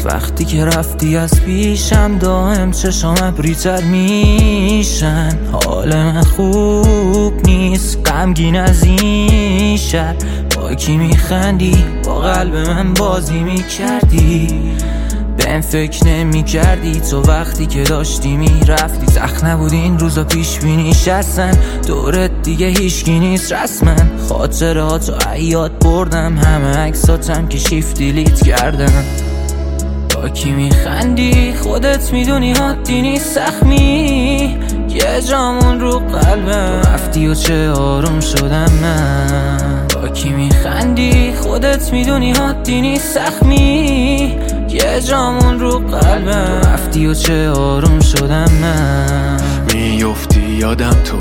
از وقتی که رفتی از پیشم دائم چشام ابریتر میشن. حال من خوب نیست، غمگین از این شهر. با کی میخندی؟ با قلب من بازی میکردی. بهم فکر نمی کردی تو وقتی که داشتی میرفتی. سخت نبود این روزا پیش بینی شستن، دورت دیگه هیچکی نیست رسما. خاطراتو عیاد بردم، همه عکساتم که شیفت دیلیت کردم. با کی میخندی؟ خودت میدونی حدی نیست زخمی. یه جامون رو قلبم رفتی و چه آروم شدم من. با کی میخندی؟ خودت میدونی حدی نیست زخمی. یه جامون رو قلبم رفتی و چه آروم شدم من. میفتی یادم تو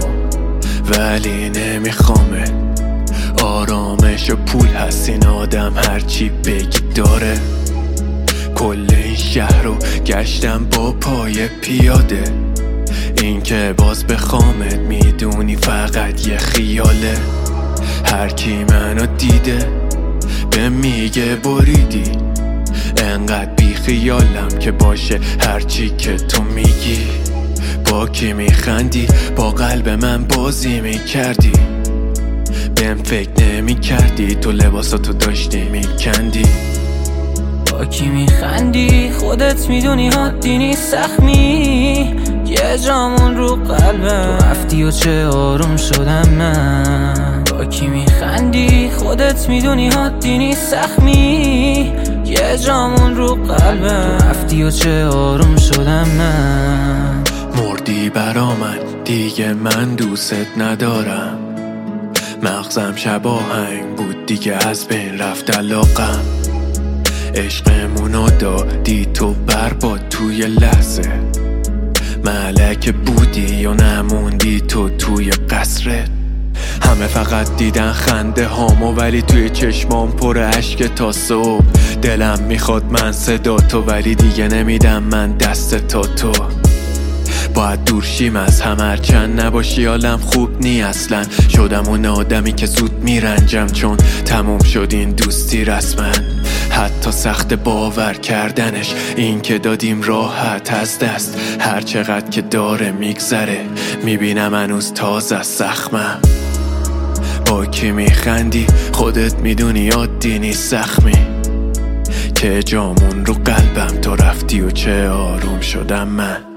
ولی نمیخوامه. آرامش و پول هست این آدم هرچی بگی داره. کل این شهر رو گشتم با پای پیاده. این که باز بخوامت میدونی فقط یه خیاله. هر کی منو دیده به میگه بریدی. انقدر بی خیالم که باشه هرچی که تو میگی. با کی میخندی؟ با قلب من بازی میکردی. بهم فکر نمیکردی تو لباساتو داشتی میکندی. با کی میخندی؟ خودت میدونی حدی نیست زخمی. یه جامون رو قلبم رفتی و چه آروم شدم من. با کی میخندی؟ خودت میدونی حدی نیست زخمی. یه جامون رو قلبم رفتی و چه آروم شدم من. مردی برا من دیگه من دوست ندارم. مغزم شب آهنگ بود دیگه از بین رفت علاقم. عشقمونو دادی تو برباد توی لحظه. ملک بودی و نموندی تو توی قصرت. همه فقط دیدن خنده هامو ولی توی چشمام پر اشک تا صبح. دلم میخواد من صدا تو ولی دیگه نمیدم من دست تا تو. باید دور شیم از هم هرچند نباشی حالم خوب نی اصلا. شدم اون آدمی که زود میرنجم چون تموم شد این دوستی رسما. حتی سخت باور کردنش این که دادیم راحت از دست. هر چقدر که داره میگذره میبینم هنوز تازه از زخمم. با کی میخندی؟ خودت میدونی عادی نیست زخمی. که جامون رو قلبم تو رفتی و چه آروم شدم من.